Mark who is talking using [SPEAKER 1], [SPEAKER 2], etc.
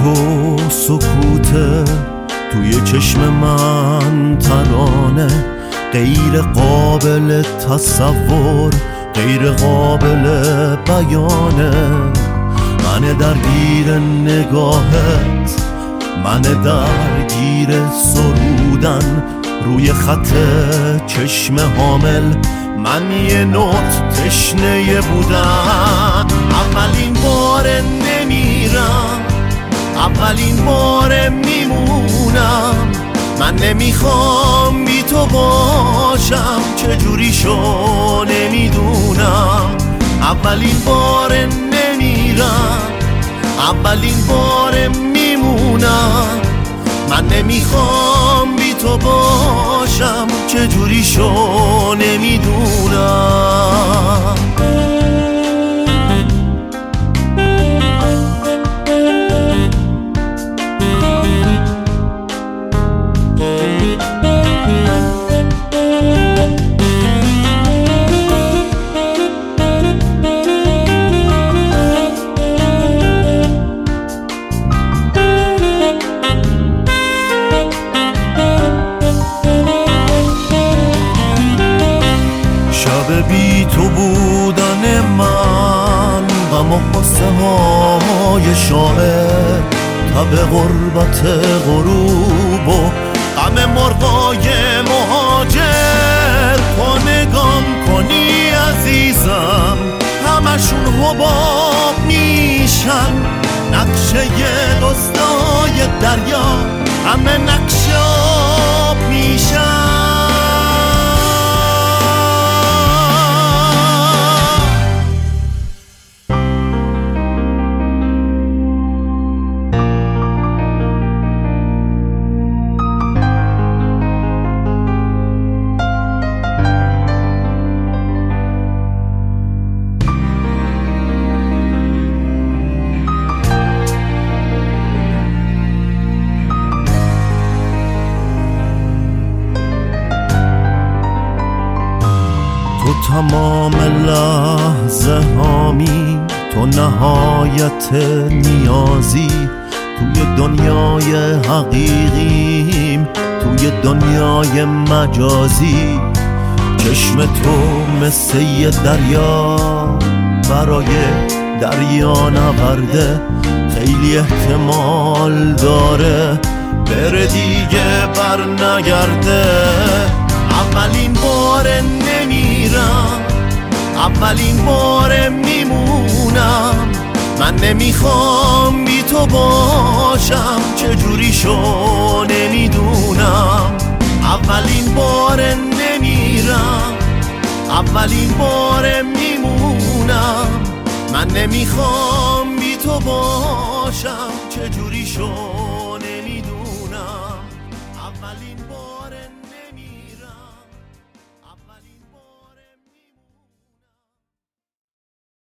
[SPEAKER 1] تو سکوته، توی چشم من ترانه، غیر قابل تصور، غیر قابل بیانه. من درگیر نگاهت، من درگیر سرودن روی خط چشم حامل. من یه نوت تشنه بودم، اولین بار نمیرم، اولین بار میمونم. من نمیخوام بی تو باشم، چجوری شو نمیدونم. اولین بار نمیرم، اولین بار میمونم. من نمیخوام بی تو باشم، چجوری شو نمیدونم. شب بی تو بودن من، غم و قصه های شاعر، تب غربت غروب و غم مرغای مهاجر. تو نگام کنی عزیزم، همشون حباب میشن. نقشه دستای دریا، همه نقشه آب میشن. تو تمام لحظه هامی، تو نهایت نیازی. توی دنیای حقیقیم، توی دنیای مجازی. چشم تو مثل یه دریا، برای دریا نورده. خیلی احتمال داره بره دیگه بر نگرده. اولین بار نمیرم، اولین بار میمونم. من نمیخوام بی تو باشم، چجوری شو نمیدونم. اولین بار نمیرم، اولین بار میمونم. من نمیخوام بی تو باشم، چجوری شو نمیدونم.